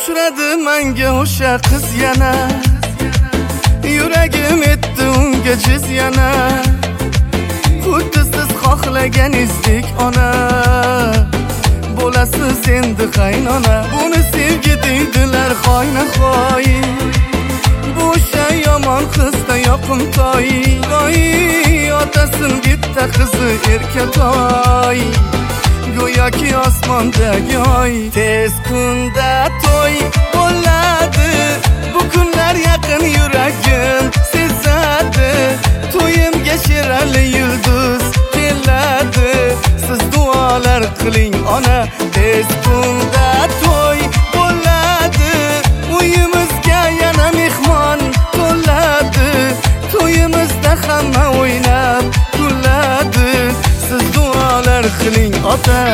Uchradi menga o'sha qiz yana, yuragim etdi unga jiz yana. Xuddi siz xohlaganingizdek ona, bo'lasiz endi qaynona. Buni sevgi deydilar xoyna-xoy, bu o'sha yomon qizda yoqimtoy. Voy, otasin bitta qizi erkatoy, go'yoki osmondagi oy. Tez kunda to'y bo'ladi, bu kunlar yaqin yuragim sezadi. To'yimga shirali yulduz keladi, siz duolar qiling ona. Tez kunda to'y bo'ladi, uyimizga yana mehmon to'ladi. To'yimizda hamma o'ynab kuladi, siz duolar qiling ota.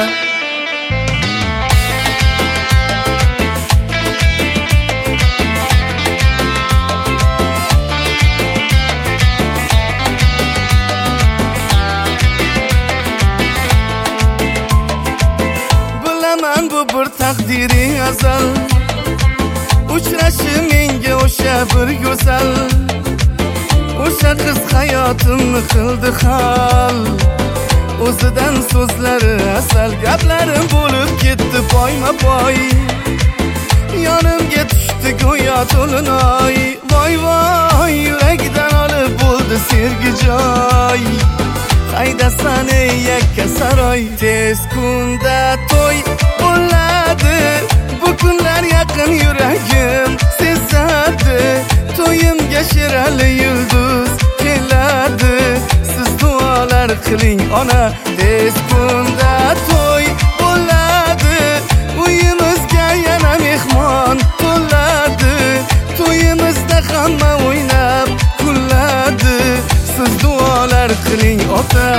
Bilaman bu bir taqdiriy azal, uchrashi menga o'sha bir go'zal. O'sha qiz hayotimni qildi hal, o'zidan so'zlari asal. Gaplarim bo'lib ketdi poyma-poy, yonimga tushdi go'yo to'linoy. Voy voy, yuragidan olib bo'ldi sevgi joy. Qaydasan ey yakka saroy. Tez kunda to'y bo'ladi, bu kunlar yaqin yuragim sezadi. To'yimga shirali yulduz keladi, siz duolar qiling ona. Tez kunda to'y bo'ladi, uyimizga yana mehmon to'ladi. To'yimizda hamma o'ynab kuladi, siz duolar qiling ota.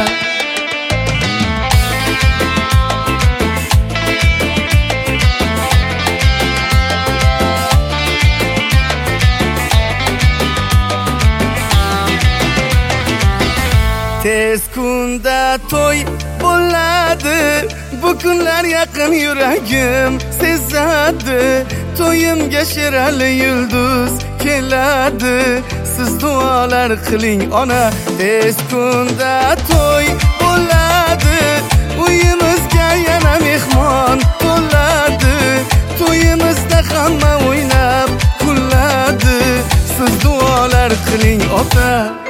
Tez kunda to'y bo'ladi, bu kunlar yaqin yuragim sezadi. To'yimga shirali yulduz keladi, siz duolar qiling ona. Tez kunda to'y bo'ladi, uyimizga yana mehmon to'ladi. To'yimizda hamma o'ynab kuladi, siz duolar qiling ota.